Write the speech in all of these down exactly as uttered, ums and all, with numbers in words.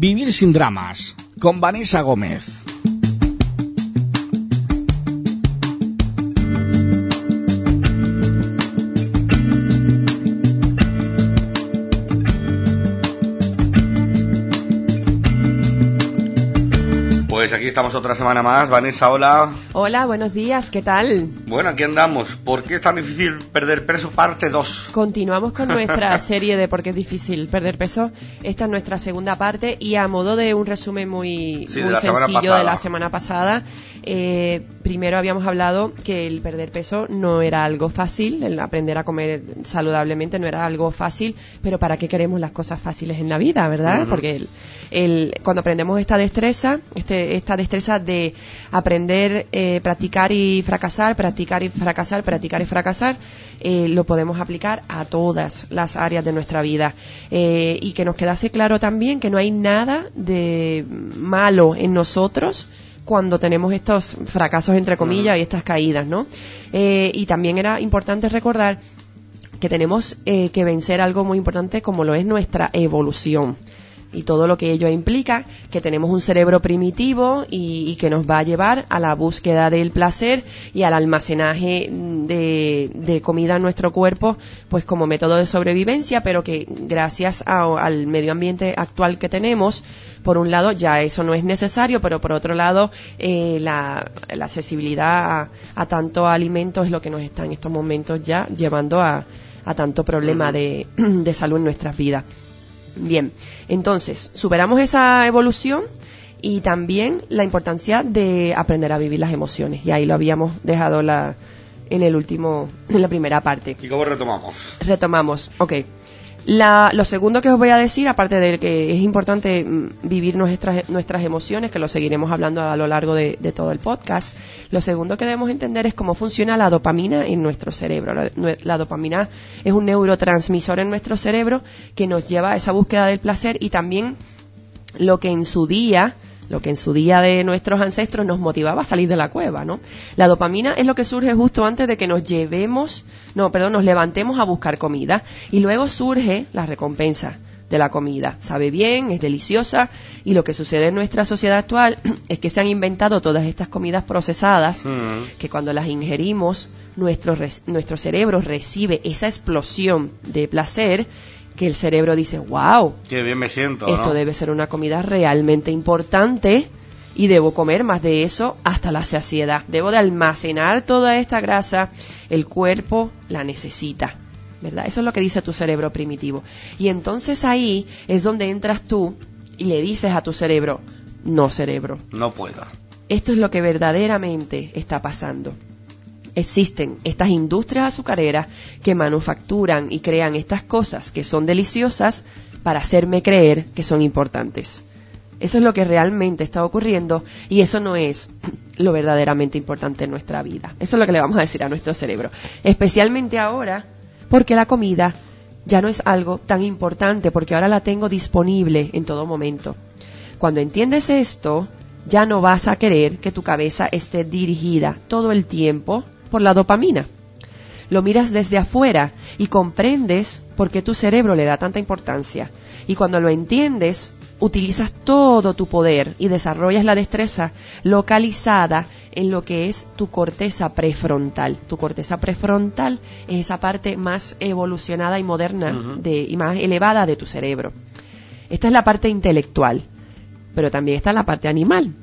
Vivir sin dramas, con Vanessa Gómez. Pues aquí estamos otra semana más. Vanessa, hola. Hola, buenos días, ¿qué tal? Bueno, aquí andamos. ¿Por qué es tan difícil perder peso? Parte dos. Continuamos con nuestra serie de por qué es difícil perder peso. Esta es nuestra segunda parte y a modo de un resumen muy, sí, muy de sencillo de la semana pasada, eh, primero habíamos hablado que el perder peso no era algo fácil, el aprender a comer saludablemente no era algo fácil, pero ¿para qué queremos las cosas fáciles en la vida, verdad? Uh-huh. Porque el, el, cuando aprendemos esta destreza, este, esta destreza de aprender, eh, practicar y fracasar, practicar y fracasar, practicar y fracasar, eh, lo podemos aplicar a todas las áreas de nuestra vida. Eh, y que nos quedase claro también que no hay nada de malo en nosotros cuando tenemos estos fracasos, entre comillas, y estas caídas, ¿no? Eh, y también era importante recordar que tenemos eh, que vencer algo muy importante como lo es nuestra evolución y todo lo que ello implica, que tenemos un cerebro primitivo y, y que nos va a llevar a la búsqueda del placer y al almacenaje de, de comida en nuestro cuerpo, pues como método de sobrevivencia, pero que gracias a, al medio ambiente actual que tenemos, por un lado ya eso no es necesario, pero por otro lado eh, la, la accesibilidad a, a tanto alimento es lo que nos está en estos momentos ya llevando a, a tanto problema de, de salud en nuestras vidas. Bien, entonces, superamos esa evolución y también la importancia de aprender a vivir las emociones. Y ahí lo habíamos dejado la, en el último, en la primera parte. ¿Y cómo retomamos? Retomamos, ok. La, lo segundo que os voy a decir, aparte de que es importante vivir nuestras, nuestras emociones, que lo seguiremos hablando a lo largo de, de todo el podcast, lo segundo que debemos entender es cómo funciona la dopamina en nuestro cerebro. La, la dopamina es un neurotransmisor en nuestro cerebro que nos lleva a esa búsqueda del placer y también lo que en su día... lo que en su día de nuestros ancestros nos motivaba a salir de la cueva, ¿no? La dopamina es lo que surge justo antes de que nos llevemos, no, perdón, nos levantemos a buscar comida y luego surge la recompensa de la comida. Sabe bien, es deliciosa y lo que sucede en nuestra sociedad actual es que se han inventado todas estas comidas procesadas mm. que cuando las ingerimos nuestro, nuestro cerebro recibe esa explosión de placer que el cerebro dice, wow, qué bien me siento, esto ¿no? Debe ser una comida realmente importante y debo comer más de eso hasta la saciedad. Debo de almacenar toda esta grasa, el cuerpo la necesita, ¿verdad? Eso es lo que dice tu cerebro primitivo. Y entonces ahí es donde entras tú y le dices a tu cerebro, no cerebro, no puedo. Esto es lo que verdaderamente está pasando. Existen estas industrias azucareras que manufacturan y crean estas cosas que son deliciosas para hacerme creer que son importantes. Eso es lo que realmente está ocurriendo y eso no es lo verdaderamente importante en nuestra vida. Eso es lo que le vamos a decir a nuestro cerebro. Especialmente ahora porque la comida ya no es algo tan importante porque ahora la tengo disponible en todo momento. Cuando entiendes esto, ya no vas a querer que tu cabeza esté dirigida todo el tiempo por la dopamina. Lo miras desde afuera y comprendes por qué tu cerebro le da tanta importancia. Y cuando lo entiendes, utilizas todo tu poder y desarrollas la destreza localizada en lo que es tu corteza prefrontal. Tu corteza prefrontal es esa parte más evolucionada y moderna uh-huh. de, y más elevada de tu cerebro. Esta es la parte intelectual, pero también está la parte animal.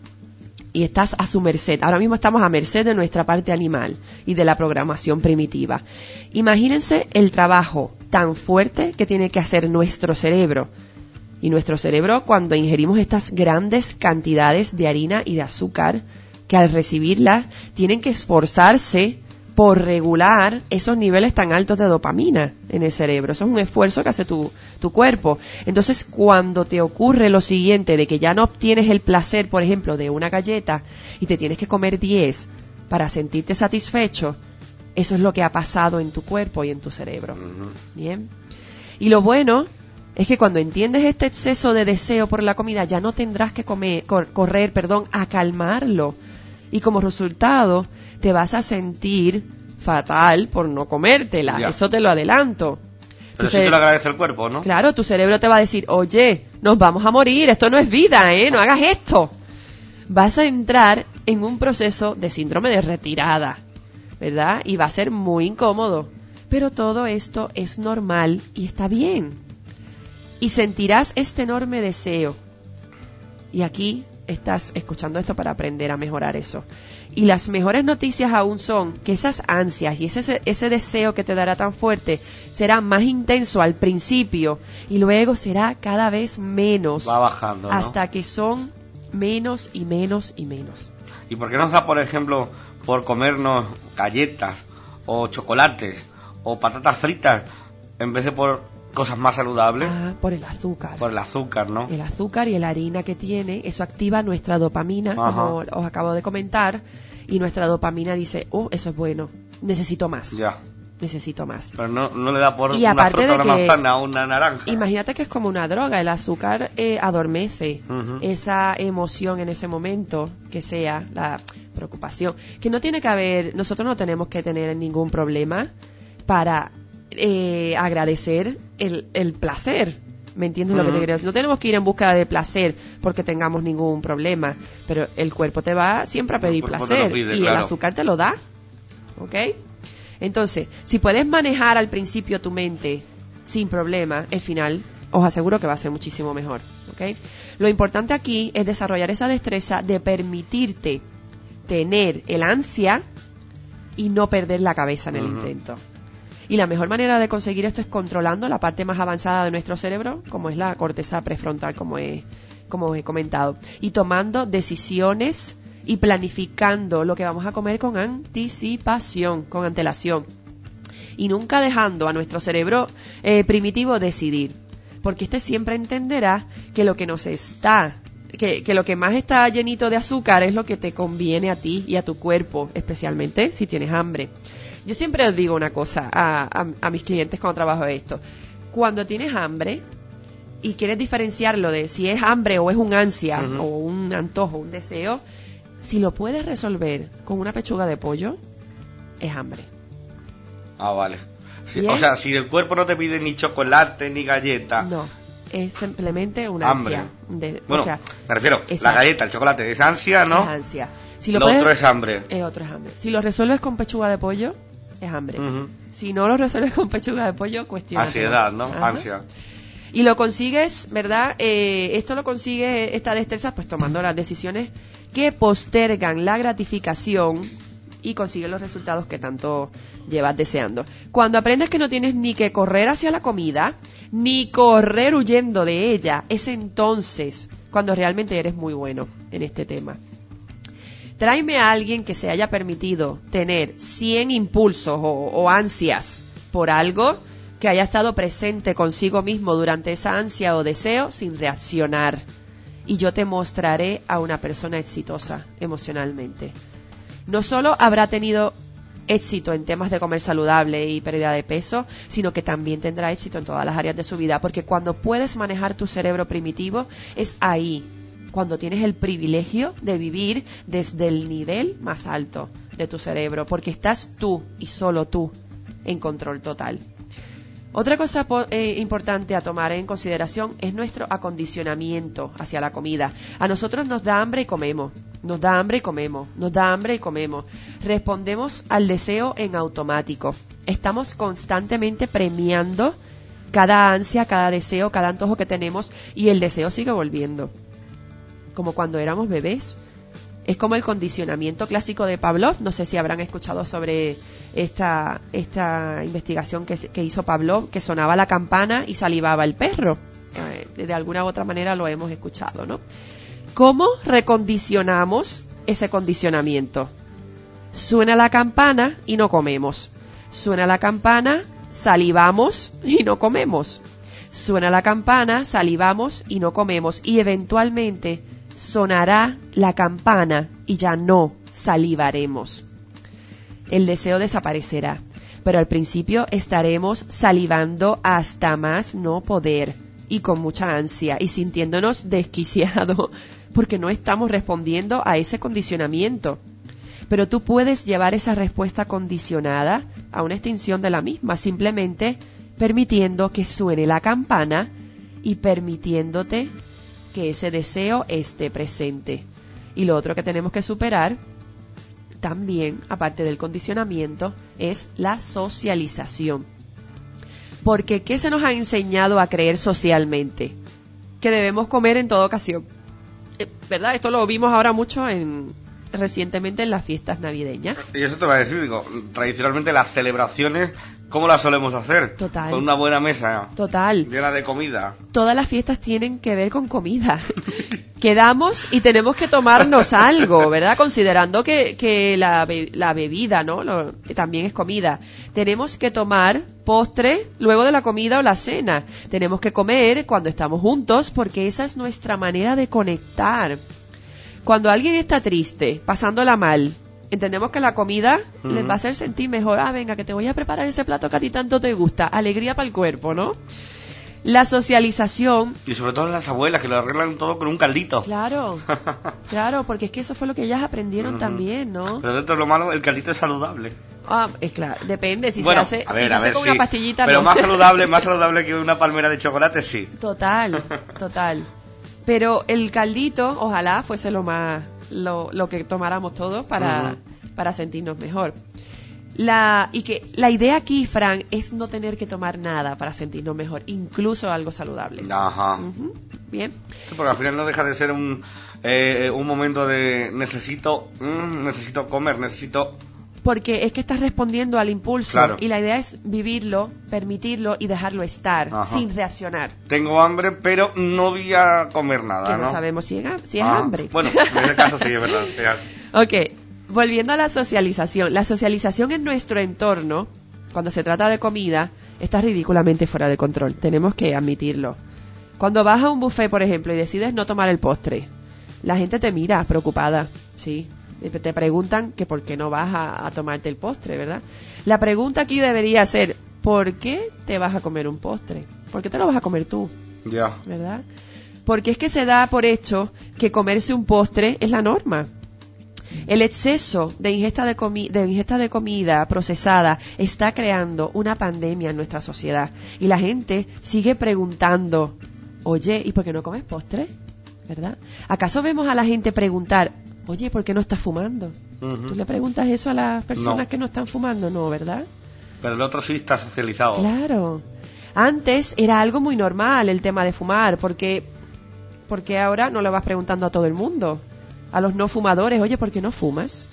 Y estás a su merced. Ahora mismo estamos a merced de nuestra parte animal y de la programación primitiva. Imagínense el trabajo tan fuerte que tiene que hacer nuestro cerebro. Y nuestro cerebro, cuando ingerimos estas grandes cantidades de harina y de azúcar, que al recibirlas tienen que esforzarse por regular esos niveles tan altos de dopamina en el cerebro. Eso es un esfuerzo que hace tu, tu cuerpo. Entonces, cuando te ocurre lo siguiente, de que ya no obtienes el placer, por ejemplo, de una galleta y te tienes que comer diez para sentirte satisfecho, eso es lo que ha pasado en tu cuerpo y en tu cerebro. Uh-huh. Bien. Y lo bueno es que cuando entiendes este exceso de deseo por la comida, ya no tendrás que comer, cor, correr, perdón, a calmarlo. Y como resultado, te vas a sentir fatal por no comértela. Ya. Eso te lo adelanto. Pero sí te lo agradece el cuerpo, ¿no? Claro, tu cerebro te va a decir, oye, nos vamos a morir, esto no es vida, ¿eh? No hagas esto. Vas a entrar en un proceso de síndrome de retirada, ¿verdad? Y va a ser muy incómodo. Pero todo esto es normal y está bien. Y sentirás este enorme deseo. Y aquí estás escuchando esto para aprender a mejorar eso. Y las mejores noticias aún son que esas ansias y ese, ese deseo que te dará tan fuerte será más intenso al principio y luego será cada vez menos. Va bajando, ¿no? Hasta que son menos y menos y menos. ¿Y por qué nos da, por ejemplo, por comernos galletas o chocolates o patatas fritas en vez de por cosas más saludables? Ah, por el azúcar. Por el azúcar, ¿no? El azúcar y la harina que tiene, eso activa nuestra dopamina, Ajá. como os acabo de comentar, y nuestra dopamina dice, oh, eso es bueno, necesito más. Ya. Necesito más. Pero no, no le da por Y una aparte fruta, de una que- manzana o una naranja. Imagínate que es como una droga, el azúcar eh, adormece Ujú. esa emoción en ese momento, que sea la preocupación, que no tiene que haber, nosotros no tenemos que tener ningún problema para eh, agradecer el, el placer. ¿Me entiendes lo que te Ujú. quiero decir? No tenemos que ir en busca de placer porque tengamos ningún problema, pero el cuerpo te va siempre a pedir El cuerpo te placer lo pide, y claro. el azúcar te lo da, ¿ok? Entonces, si puedes manejar al principio tu mente sin problema, el final os aseguro que va a ser muchísimo mejor, ¿ok? Lo importante aquí es desarrollar esa destreza de permitirte tener el ansia y no perder la cabeza en el Ujú. intento. Y la mejor manera de conseguir esto es controlando la parte más avanzada de nuestro cerebro, como es la corteza prefrontal, como he, como he comentado, y tomando decisiones y planificando lo que vamos a comer con anticipación, con antelación. Y nunca dejando a nuestro cerebro eh, primitivo decidir, porque este siempre entenderá que lo que nos está, que, que lo que más está llenito de azúcar es lo que te conviene a ti y a tu cuerpo, especialmente si tienes hambre. Yo siempre os digo una cosa a, a, a mis clientes cuando trabajo esto. Cuando tienes hambre y quieres diferenciarlo de si es hambre o es un ansia, Ujú. o un antojo, un deseo, si lo puedes resolver con una pechuga de pollo, es hambre. Ah, vale. Sí, Bien. o sea, si el cuerpo no te pide ni chocolate ni galleta. No, es simplemente una Hambre. ansia. De, Bueno, o sea, me refiero, es la hambre. galleta, el chocolate es ansia, ¿no? es ansia. Si lo, Lo puedes, otro es hambre. eh, otro es hambre. Si lo resuelves con pechuga de pollo, es hambre. Ujú. Si no lo resuelves con pechuga de pollo, cuestiona. Ansiedad, ¿no? Ajá. Ansia. Y lo consigues, ¿verdad? Eh, esto lo consigue, esta destreza, pues tomando las decisiones que postergan la gratificación y consigues los resultados que tanto llevas deseando. Cuando aprendes que no tienes ni que correr hacia la comida, ni correr huyendo de ella, es entonces cuando realmente eres muy bueno en este tema. Tráeme a alguien que se haya permitido tener cien impulsos o, o ansias por algo, que haya estado presente consigo mismo durante esa ansia o deseo sin reaccionar. Y yo te mostraré a una persona exitosa emocionalmente. No solo habrá tenido éxito en temas de comer saludable y pérdida de peso, sino que también tendrá éxito en todas las áreas de su vida, porque cuando puedes manejar tu cerebro primitivo, es ahí cuando tienes el privilegio de vivir desde el nivel más alto de tu cerebro, porque estás tú y solo tú en control total. Otra cosa po- eh, importante a tomar en consideración es nuestro acondicionamiento hacia la comida. A nosotros nos da hambre y comemos, nos da hambre y comemos, nos da hambre y comemos. Respondemos al deseo en automático. Estamos constantemente premiando cada ansia, cada deseo, cada antojo que tenemos, y el deseo sigue volviendo. Como cuando éramos bebés. Es como el condicionamiento clásico de Pavlov. No sé si habrán escuchado sobre esta, esta investigación que, que hizo Pavlov, que sonaba la campana y salivaba el perro. Eh, de alguna u otra manera lo hemos escuchado, ¿no? ¿Cómo recondicionamos ese condicionamiento? Suena la campana y no comemos. Suena la campana, salivamos y no comemos. Suena la campana, salivamos y no comemos. Y eventualmente sonará la campana y ya no salivaremos. El deseo desaparecerá, pero al principio estaremos salivando hasta más no poder y con mucha ansia y sintiéndonos desquiciados porque no estamos respondiendo a ese condicionamiento. Pero tú puedes llevar esa respuesta condicionada a una extinción de la misma, simplemente permitiendo que suene la campana y permitiéndote que ese deseo esté presente. Y lo otro que tenemos que superar también, aparte del condicionamiento, es la socialización. Porque ¿qué se nos ha enseñado a creer socialmente? Que debemos comer en toda ocasión. Eh, ¿Verdad? Esto lo vimos ahora mucho en recientemente en las fiestas navideñas. Y eso te va a decir, digo, tradicionalmente las celebraciones, ¿cómo las solemos hacer? Total. Con una buena mesa. Total. Llena de comida. Todas las fiestas tienen que ver con comida. Quedamos y tenemos que tomarnos algo, ¿verdad? Considerando que, que la, be- la bebida, ¿no? Lo, también es comida. Tenemos que tomar postre luego de la comida o la cena. Tenemos que comer cuando estamos juntos porque esa es nuestra manera de conectar. Cuando alguien está triste, pasándola mal, entendemos que la comida uh-huh. les va a hacer sentir mejor. Ah, venga, que te voy a preparar ese plato que a ti tanto te gusta. Alegría para el cuerpo, ¿no? La socialización. Y sobre todo las abuelas, que lo arreglan todo con un caldito. Claro, claro, porque es que eso fue lo que ellas aprendieron uh-huh. también, ¿no? Pero dentro de lo malo, el caldito es saludable. Ah, es claro, depende. Si bueno, se hace, a ver, si se a hace ver, con sí. una pastillita, Pero no. más saludable, más saludable que una palmera de chocolate, sí. Total, total. Pero el caldito, ojalá fuese lo más, lo, lo que tomáramos todos para, uh-huh. para sentirnos mejor. La, y que la idea aquí, Fran, es no tener que tomar nada para sentirnos mejor, incluso algo saludable. Ajá. Uh-huh. Bien. Sí, porque al final no deja de ser un, eh, un momento de necesito, mm, necesito comer, necesito... Porque es que estás respondiendo al impulso. Claro. Y la idea es vivirlo, permitirlo y dejarlo estar, Ajá. sin reaccionar. Tengo hambre, pero no voy a comer nada, que ¿no? no sabemos si es, si es ah, hambre. Bueno, en ese caso sí, es verdad. Ok, volviendo a la socialización. La socialización en nuestro entorno, cuando se trata de comida, está ridículamente fuera de control. Tenemos que admitirlo. Cuando vas a un buffet, por ejemplo, y decides no tomar el postre, la gente te mira preocupada, ¿sí? Te preguntan que por qué no vas a, a tomarte el postre, ¿verdad? La pregunta aquí debería ser, ¿por qué te vas a comer un postre? ¿Por qué te lo vas a comer tú? Ya. Yeah. ¿Verdad? Porque es que se da por hecho que comerse un postre es la norma. El exceso de ingesta de, comi- de ingesta de comida procesada está creando una pandemia en nuestra sociedad. Y la gente sigue preguntando, oye, ¿y por qué no comes postre? ¿Verdad? ¿Acaso vemos a la gente preguntar, oye, ¿por qué no estás fumando? Uh-huh. ¿Tú le preguntas eso a las personas no. que no están fumando? No, ¿verdad? Pero el otro sí está socializado. Claro. Antes era algo muy normal el tema de fumar, porque, porque ahora no lo vas preguntando a todo el mundo. A los no fumadores, oye, ¿por qué no fumas?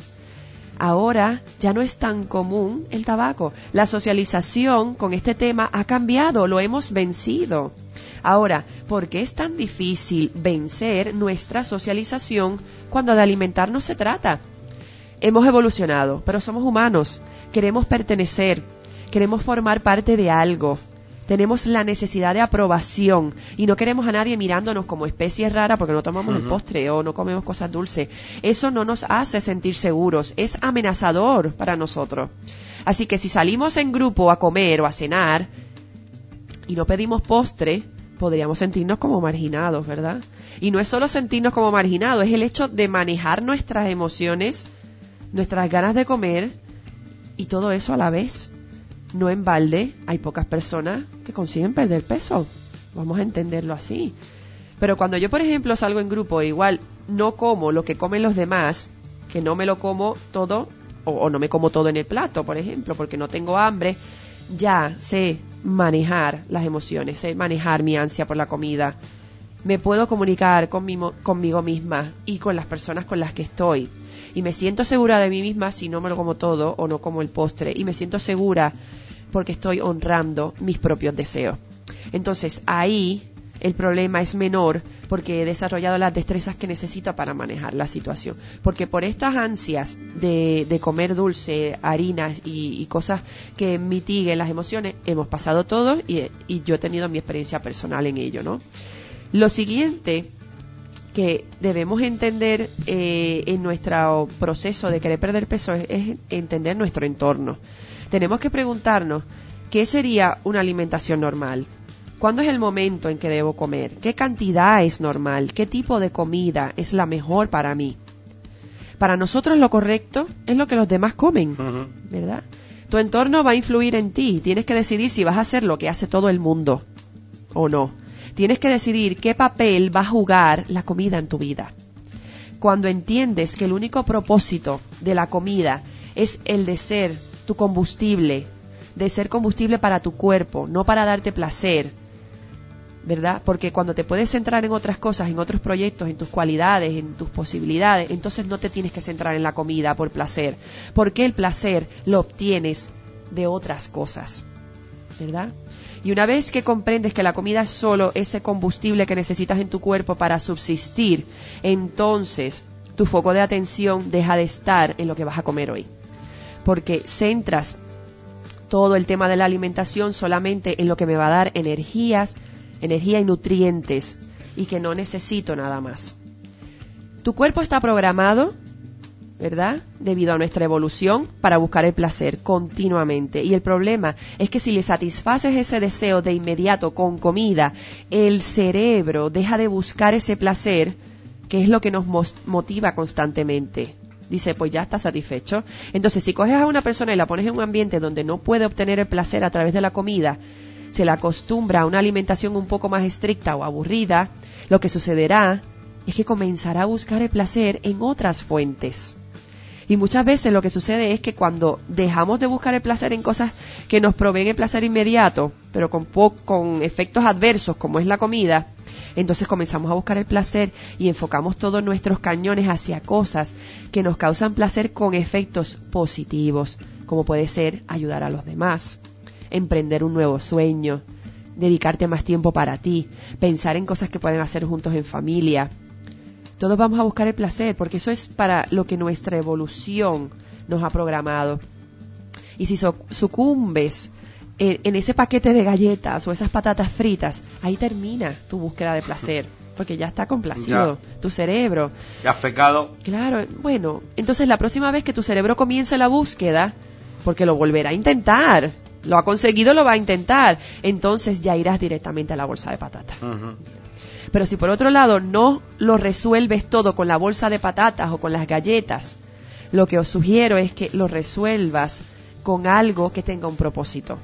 Ahora ya no es tan común el tabaco. La socialización con este tema ha cambiado, lo hemos vencido. Ahora, ¿por qué es tan difícil vencer nuestra socialización cuando de alimentarnos se trata? Hemos evolucionado, pero somos humanos. Queremos pertenecer, queremos formar parte de algo. Tenemos la necesidad de aprobación y no queremos a nadie mirándonos como especie rara porque no tomamos uh-huh. el postre o no comemos cosas dulces. Eso no nos hace sentir seguros, es amenazador para nosotros. Así que si salimos en grupo a comer o a cenar y no pedimos postre, podríamos sentirnos como marginados, ¿verdad? Y no es solo sentirnos como marginados, es el hecho de manejar nuestras emociones, nuestras ganas de comer y todo eso a la vez. No en balde, hay pocas personas que consiguen perder peso. Vamos a entenderlo así. Pero cuando yo, por ejemplo, salgo en grupo e igual no como lo que comen los demás, que no me lo como todo, o, o no me como todo en el plato, por ejemplo, porque no tengo hambre, ya sé manejar las emociones, sé manejar mi ansia por la comida. Me puedo comunicar con mi, conmigo misma y con las personas con las que estoy. Y me siento segura de mí misma si no me lo como todo o no como el postre. Y me siento segura porque estoy honrando mis propios deseos. Entonces, ahí el problema es menor porque he desarrollado las destrezas que necesito para manejar la situación. Porque por estas ansias de, de comer dulce, harinas y, y cosas que mitiguen las emociones, hemos pasado todos y, y yo he tenido mi experiencia personal en ello, ¿no? Lo siguiente que debemos entender eh, en nuestro proceso de querer perder peso es, es entender nuestro entorno. Tenemos que preguntarnos qué sería una alimentación normal. ¿Cuándo es el momento en que debo comer? ¿Qué cantidad es normal? ¿Qué tipo de comida es la mejor para mí? Para nosotros lo correcto es lo que los demás comen, uh-huh. ¿verdad? Tu entorno va a influir en ti. Tienes que decidir si vas a hacer lo que hace todo el mundo o no. Tienes que decidir qué papel va a jugar la comida en tu vida. Cuando entiendes que el único propósito de la comida es el de ser tu combustible, de ser combustible para tu cuerpo, no para darte placer, ¿verdad? Porque cuando te puedes centrar en otras cosas, en otros proyectos, en tus cualidades, en tus posibilidades, entonces no te tienes que centrar en la comida por placer, porque el placer lo obtienes de otras cosas, ¿verdad? Y una vez que comprendes que la comida es solo ese combustible que necesitas en tu cuerpo para subsistir, entonces tu foco de atención deja de estar en lo que vas a comer hoy, porque centras todo el tema de la alimentación solamente en lo que me va a dar energías, energía y nutrientes, y que no necesito nada más. Tu cuerpo está programado, ¿verdad?, debido a nuestra evolución, para buscar el placer continuamente. Y el problema es que si le satisfaces ese deseo de inmediato con comida, el cerebro deja de buscar ese placer, que es lo que nos motiva constantemente. Dice, pues ya está satisfecho. Entonces, si coges a una persona y la pones en un ambiente donde no puede obtener el placer a través de la comida, se la acostumbra a una alimentación un poco más estricta o aburrida, lo que sucederá es que comenzará a buscar el placer en otras fuentes. Y muchas veces lo que sucede es que cuando dejamos de buscar el placer en cosas que nos proveen el placer inmediato, pero con, po- con efectos adversos como es la comida, entonces comenzamos a buscar el placer y enfocamos todos nuestros cañones hacia cosas que nos causan placer con efectos positivos, como puede ser ayudar a los demás, emprender un nuevo sueño, dedicarte más tiempo para ti, pensar en cosas que pueden hacer juntos en familia. Todos vamos a buscar el placer, porque eso es para lo que nuestra evolución nos ha programado. Y si so- sucumbes en, en ese paquete de galletas o esas patatas fritas, ahí termina tu búsqueda de placer, porque ya está complacido ya. Tu cerebro. Ya has pecado. Claro, bueno, entonces la próxima vez que tu cerebro comience la búsqueda, porque lo volverá a intentar, lo ha conseguido, lo va a intentar, entonces ya irás directamente a la bolsa de patatas. Uh-huh. Pero si por otro lado no lo resuelves todo con la bolsa de patatas o con las galletas, lo que os sugiero es que lo resuelvas con algo que tenga un propósito.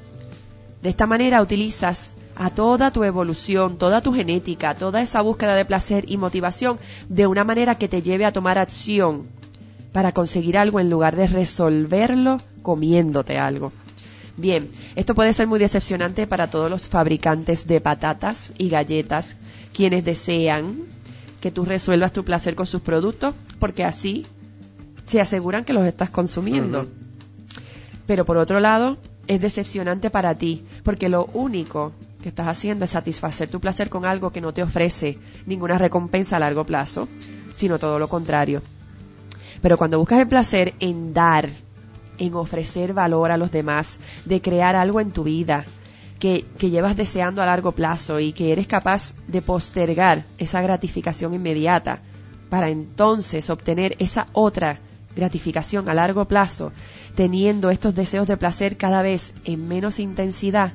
De esta manera utilizas a toda tu evolución, toda tu genética, toda esa búsqueda de placer y motivación de una manera que te lleve a tomar acción para conseguir algo en lugar de resolverlo comiéndote algo. Bien, esto puede ser muy decepcionante para todos los fabricantes de patatas y galletas, quienes desean que tú resuelvas tu placer con sus productos, porque así se aseguran que los estás consumiendo. Uh-huh. Pero por otro lado, es decepcionante para ti, porque lo único que estás haciendo es satisfacer tu placer con algo que no te ofrece ninguna recompensa a largo plazo, sino todo lo contrario. Pero cuando buscas el placer en dar, en ofrecer valor a los demás, de crear algo en tu vida que, que llevas deseando a largo plazo y que eres capaz de postergar esa gratificación inmediata para entonces obtener esa otra gratificación a largo plazo, teniendo estos deseos de placer cada vez en menos intensidad,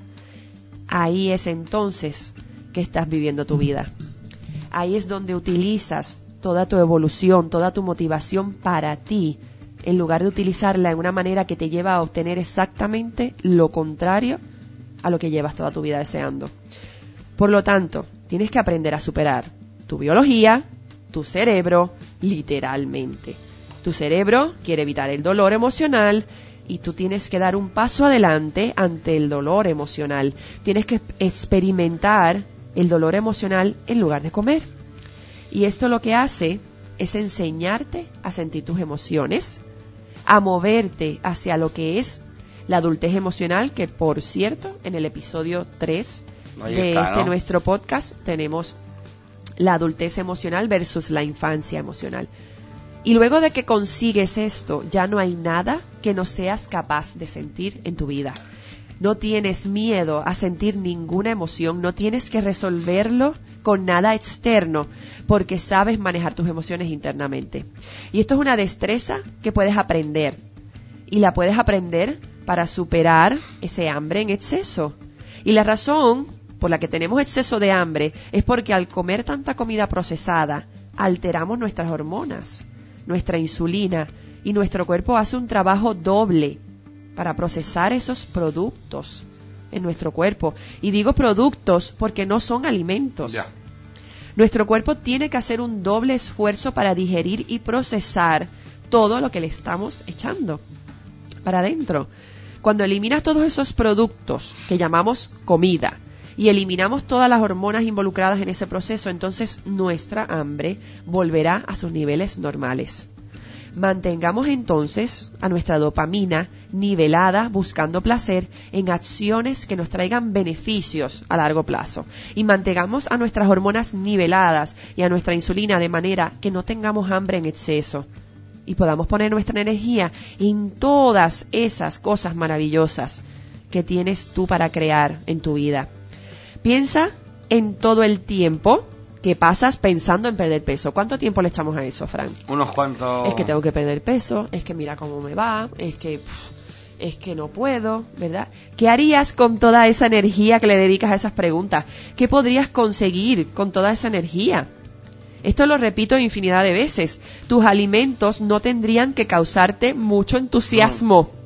ahí es entonces que estás viviendo tu vida. Ahí es donde utilizas toda tu evolución, toda tu motivación para ti, en lugar de utilizarla en una manera que te lleva a obtener exactamente lo contrario a lo que llevas toda tu vida deseando. Por lo tanto, tienes que aprender a superar tu biología, tu cerebro, literalmente. Tu cerebro quiere evitar el dolor emocional y tú tienes que dar un paso adelante ante el dolor emocional. Tienes que experimentar el dolor emocional en lugar de comer. Y esto lo que hace es enseñarte a sentir tus emociones, a moverte hacia lo que es la adultez emocional, que por cierto, en el episodio tres Oye, de claro. este nuestro podcast tenemos la adultez emocional versus la infancia emocional. Y luego de que consigues esto, ya no hay nada que no seas capaz de sentir en tu vida. No tienes miedo a sentir ninguna emoción, no tienes que resolverlo con nada externo, porque sabes manejar tus emociones internamente. Y esto es una destreza que puedes aprender, y la puedes aprender para superar ese hambre en exceso. Y la razón por la que tenemos exceso de hambre es porque al comer tanta comida procesada, alteramos nuestras hormonas, nuestra insulina, y nuestro cuerpo hace un trabajo doble para procesar esos productos en nuestro cuerpo. Y digo productos porque no son alimentos. Ya. Nuestro cuerpo tiene que hacer un doble esfuerzo para digerir y procesar todo lo que le estamos echando para adentro. Cuando eliminas todos esos productos que llamamos comida y eliminamos todas las hormonas involucradas en ese proceso, entonces nuestra hambre volverá a sus niveles normales. Mantengamos entonces a nuestra dopamina nivelada, buscando placer en acciones que nos traigan beneficios a largo plazo. Y mantengamos a nuestras hormonas niveladas y a nuestra insulina de manera que no tengamos hambre en exceso y podamos poner nuestra energía en todas esas cosas maravillosas que tienes tú para crear en tu vida. Piensa en todo el tiempo que pasas pensando en perder peso. ¿Cuánto tiempo le echamos a eso, Fran? Unos cuantos... Es que tengo que perder peso, es que mira cómo me va, es que pff, es que no puedo, ¿verdad? ¿Qué harías con toda esa energía que le dedicas a esas preguntas? ¿Qué podrías conseguir con toda esa energía? Esto lo repito infinidad de veces. Tus alimentos no tendrían que causarte mucho entusiasmo. No.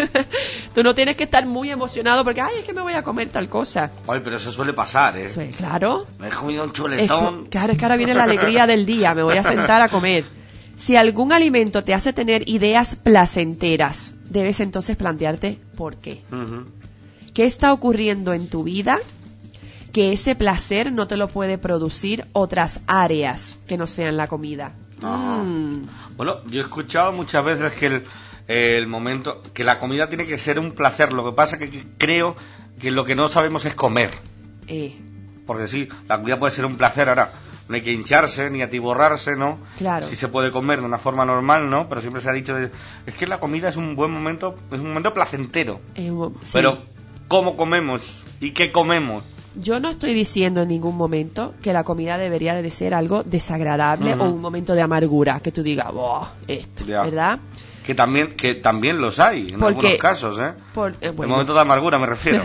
Tú no tienes que estar muy emocionado porque, ay, es que me voy a comer tal cosa. Ay, pero eso suele pasar, ¿eh? Suele, claro. Me he comido un chuletón. Es, claro, es que ahora viene la alegría del día, me voy a sentar a comer. Si algún alimento te hace tener ideas placenteras, debes entonces plantearte por qué. Uh-huh. ¿Qué está ocurriendo en tu vida que ese placer no te lo puede producir otras áreas que no sean la comida? Uh-huh. Mm. Bueno, yo he escuchado muchas veces que el... el momento que la comida tiene que ser un placer. Lo que pasa es que creo que lo que no sabemos es comer. Eh. Porque sí, la comida puede ser un placer. Ahora, no hay que hincharse ni atiborrarse, ¿no? Claro. Sí se puede comer de una forma normal, ¿no? Pero siempre se ha dicho de, es que la comida es un buen momento, es un momento placentero. Eh, sí. Pero ¿cómo comemos y qué comemos? Yo no estoy diciendo en ningún momento que la comida debería de ser algo desagradable, uh-huh, o un momento de amargura que tú digas, ¡oh, esto! Ya. ¿Verdad? Que también que también los hay en Porque, algunos casos, ¿eh? Por, eh bueno. En momentos de amargura me refiero.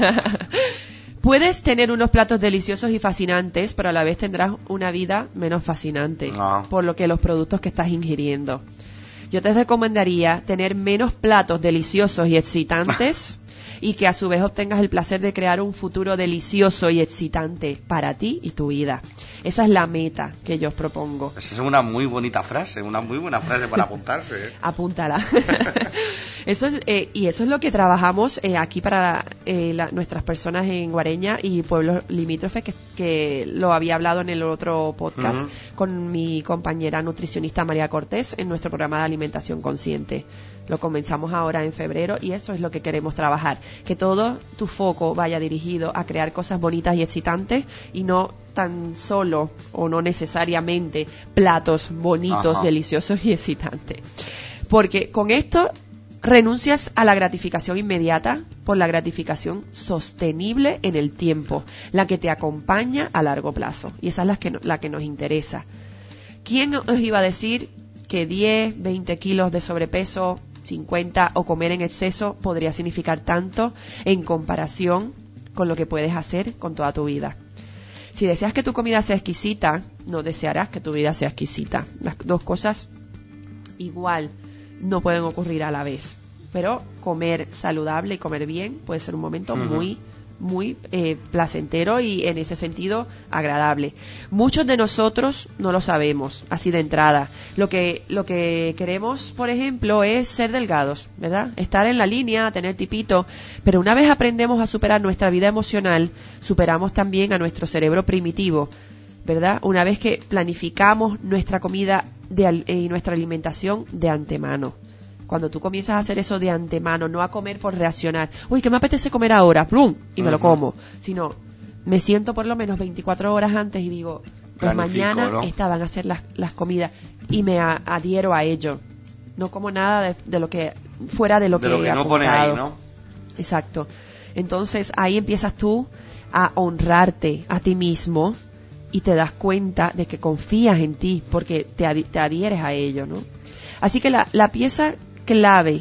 Puedes tener unos platos deliciosos y fascinantes, pero a la vez tendrás una vida menos fascinante, no. por lo que los productos que estás ingiriendo. Yo te recomendaría tener menos platos deliciosos y excitantes y que a su vez obtengas el placer de crear un futuro delicioso y excitante para ti y tu vida. Esa es la meta que yo os propongo. Esa es una muy bonita frase, una muy buena frase para apuntarse, ¿eh? Apúntala. Eso es, eh, y eso es lo que trabajamos eh, aquí para eh, la, nuestras personas en Guareña y pueblos limítrofes, que, que lo había hablado en el otro podcast, uh-huh, con mi compañera nutricionista María Cortés en nuestro programa de alimentación consciente. Lo comenzamos ahora en febrero y eso es lo que queremos trabajar, que todo tu foco vaya dirigido a crear cosas bonitas y excitantes y no tan solo o no necesariamente platos bonitos, ajá, deliciosos y excitantes. Porque con esto renuncias a la gratificación inmediata por la gratificación sostenible en el tiempo, la que te acompaña a largo plazo. Y esa es la que, no, la que nos interesa. ¿Quién os iba a decir que diez, veinte kilos de sobrepeso, cincuenta o comer en exceso podría significar tanto en comparación con lo que puedes hacer con toda tu vida? Si deseas que tu comida sea exquisita, no desearás que tu vida sea exquisita. Las dos cosas igual no pueden ocurrir a la vez. Pero comer saludable y comer bien puede ser un momento uh-huh, muy, muy eh, placentero y en ese sentido agradable. Muchos de nosotros no lo sabemos así de entrada. Lo que, lo que queremos, por ejemplo, es ser delgados, ¿verdad? Estar en la línea, tener tipito. Pero una vez aprendemos a superar nuestra vida emocional, superamos también a nuestro cerebro primitivo, ¿verdad? Una vez que planificamos nuestra comida de, y nuestra alimentación de antemano. Cuando tú comienzas a hacer eso de antemano, no a comer por reaccionar, uy, ¿qué me apetece comer ahora? ¡Plum! Y me uh-huh, lo como. Sino, me siento por lo menos veinticuatro horas antes y digo, pues mañana, ¿no?, estas van a ser las, las comidas y me a, adhiero a ello. No como nada de, de lo que, fuera de lo de que lo que he no apuntado. Pone ahí, ¿no? Exacto. Entonces, ahí empiezas tú a honrarte a ti mismo y te das cuenta de que confías en ti porque te, adi- te adhieres a ello, ¿no? Así que la, la pieza clave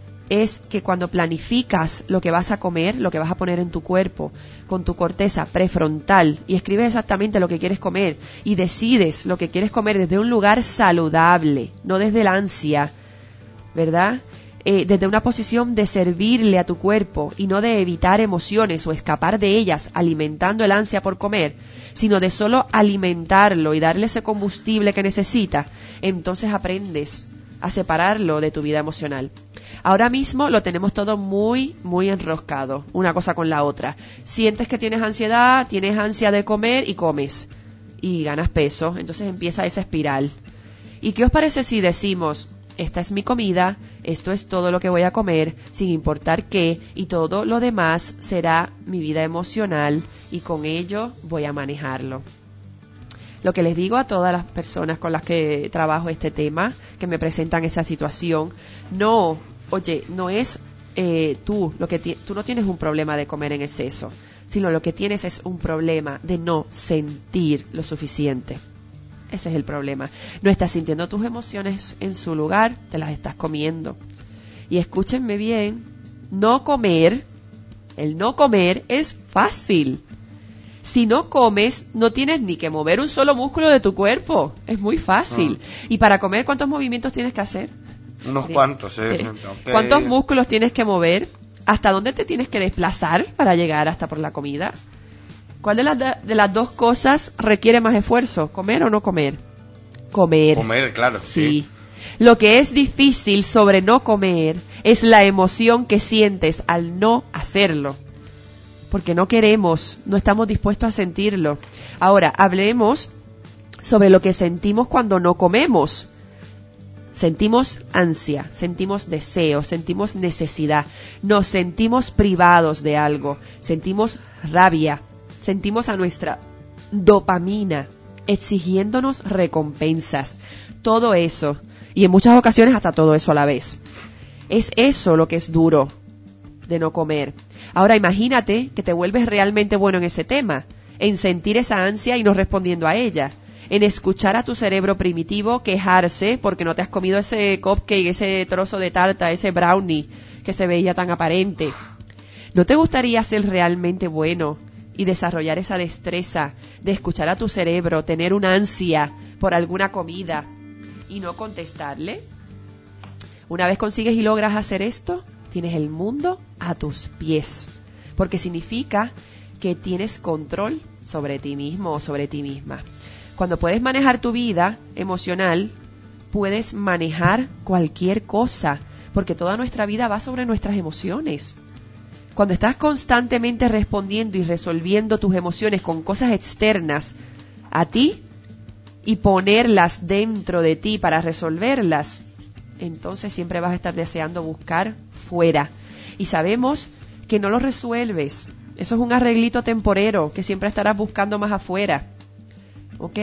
es que cuando planificas lo que vas a comer, lo que vas a poner en tu cuerpo, con tu corteza prefrontal y escribes exactamente lo que quieres comer y decides lo que quieres comer desde un lugar saludable, no desde la ansia, ¿verdad? eh, desde una posición de servirle a tu cuerpo y no de evitar emociones o escapar de ellas alimentando el ansia por comer, sino de solo alimentarlo y darle ese combustible que necesita, entonces aprendes a separarlo de tu vida emocional. Ahora mismo lo tenemos todo muy, muy enroscado, una cosa con la otra. Sientes que tienes ansiedad, tienes ansia de comer y comes. Y ganas peso, entonces empieza esa espiral. ¿Y qué os parece si decimos, esta es mi comida, esto es todo lo que voy a comer, sin importar qué, y todo lo demás será mi vida emocional, y con ello voy a manejarlo? Lo que les digo a todas las personas con las que trabajo este tema, que me presentan esa situación, no, oye, no es eh, tú, lo que ti- tú no tienes un problema de comer en exceso, sino lo que tienes es un problema de no sentir lo suficiente. Ese es el problema. No estás sintiendo tus emociones en su lugar, te las estás comiendo. Y escúchenme bien, no comer, el no comer es fácil. Si no comes, no tienes ni que mover un solo músculo de tu cuerpo. Es muy fácil. Ah. Y para comer, ¿cuántos movimientos tienes que hacer? Unos cuantos, eh. Okay. ¿Cuántos músculos tienes que mover? ¿Hasta dónde te tienes que desplazar para llegar hasta por la comida? ¿Cuál de las, de las dos cosas requiere más esfuerzo? ¿Comer o no comer? Comer. Comer, claro. Sí. sí. Lo que es difícil sobre no comer es la emoción que sientes al no hacerlo. Porque no queremos, no estamos dispuestos a sentirlo. Ahora, hablemos sobre lo que sentimos cuando no comemos. Sentimos ansia, sentimos deseo, sentimos necesidad, nos sentimos privados de algo, sentimos rabia, sentimos a nuestra dopamina exigiéndonos recompensas. Todo eso, y en muchas ocasiones hasta todo eso a la vez. Es eso lo que es duro de no comer. Ahora imagínate que te vuelves realmente bueno en ese tema, en sentir esa ansia y no respondiendo a ella, en escuchar a tu cerebro primitivo quejarse porque no te has comido ese cupcake, ese trozo de tarta, ese brownie que se veía tan aparente. ¿No te gustaría ser realmente bueno y desarrollar esa destreza de escuchar a tu cerebro, tener una ansia por alguna comida y no contestarle? Una vez consigues y logras hacer esto, tienes el mundo a tus pies, porque significa que tienes control sobre ti mismo o sobre ti misma. Cuando puedes manejar tu vida emocional, puedes manejar cualquier cosa, porque toda nuestra vida va sobre nuestras emociones. Cuando estás constantemente respondiendo y resolviendo tus emociones con cosas externas a ti y ponerlas dentro de ti para resolverlas, entonces siempre vas a estar deseando buscar fuera. Y sabemos que no lo resuelves. Eso es un arreglito temporero que siempre estarás buscando más afuera. ¿Ok?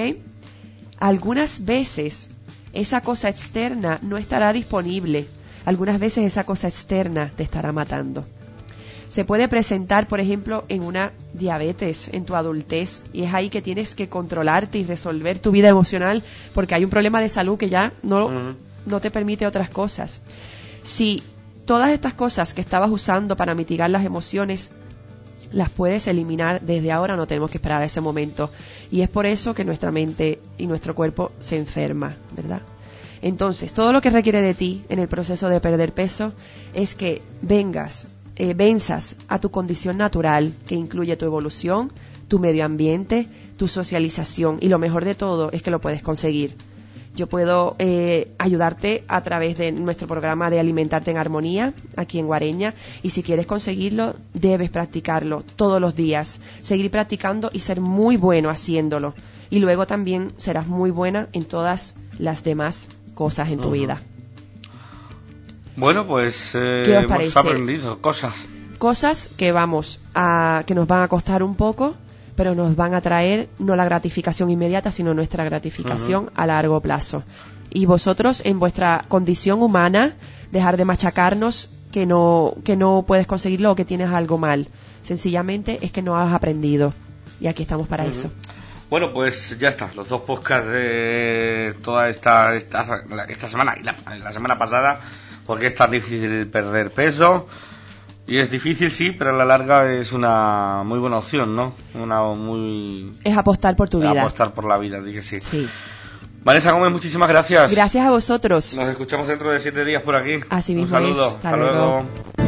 Algunas veces esa cosa externa no estará disponible. Algunas veces esa cosa externa te estará matando. Se puede presentar, por ejemplo, en una diabetes en tu adultez, y es ahí que tienes que controlarte y resolver tu vida emocional porque hay un problema de salud que ya no, uh-huh. no te permite otras cosas. Si todas estas cosas que estabas usando para mitigar las emociones las puedes eliminar desde ahora, no tenemos que esperar a ese momento. Y es por eso que nuestra mente y nuestro cuerpo se enferma, ¿verdad? Entonces, todo lo que requiere de ti en el proceso de perder peso es que vengas, eh, venzas a tu condición natural, que incluye tu evolución, tu medio ambiente, tu socialización, y lo mejor de todo es que lo puedes conseguir. Yo puedo eh, ayudarte a través de nuestro programa de Alimentarte en Armonía, aquí en Guareña, y si quieres conseguirlo, debes practicarlo todos los días, seguir practicando y ser muy bueno haciéndolo. Y luego también serás muy buena en todas las demás cosas en tu uh-huh. vida. Bueno, pues eh, hemos parece? aprendido cosas. Cosas que vamos a que nos van a costar un poco, pero nos van a traer no la gratificación inmediata, sino nuestra gratificación uh-huh. a largo plazo. Y vosotros, en vuestra condición humana, dejar de machacarnos que no que no puedes conseguirlo o que tienes algo mal. Sencillamente es que no has aprendido. Y aquí estamos para uh-huh. eso. Bueno, pues ya está. Los dos podcasts de toda esta esta, esta semana y la, la semana pasada, porque es tan difícil perder peso. Y es difícil, sí, pero a la larga es una muy buena opción, ¿no? Una muy... Es apostar por tu vida. Apostar por la vida, dije sí. Sí. Vanessa Gómez, muchísimas gracias. Gracias a vosotros. Nos escuchamos dentro de siete días por aquí. Así mismo Un saludo. es. Hasta Hasta luego. luego.